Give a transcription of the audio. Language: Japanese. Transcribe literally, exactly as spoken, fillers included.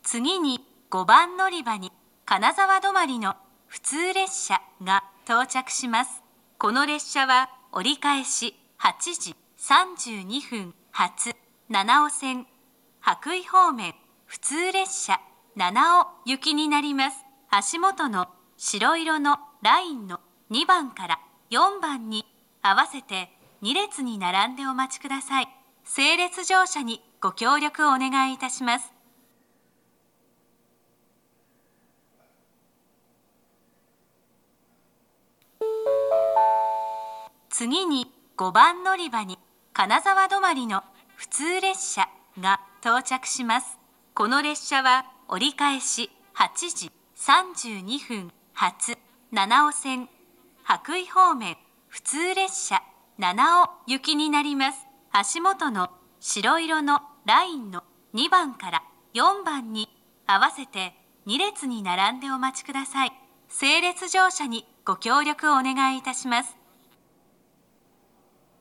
次にごばん乗り場に金沢止まりの普通列車が到着します。この列車は折り返しはちじさんじゅうにふん発七尾線羽咋方面普通列車七尾行きになります。足元の白色のラインのにばんからよんばんに合わせてに列に並んでお待ちください。整列乗車にご協力をお願いいたします。次にごばん乗り場に金沢止まりの普通列車が到着します。この列車は折り返しはちじさんじゅうにふん発七尾線羽咋方面普通列車七尾行きになります。足元の白色のラインのにばんからよんばんに合わせてに列に並んでお待ちください。整列乗車にご協力をお願いいたします。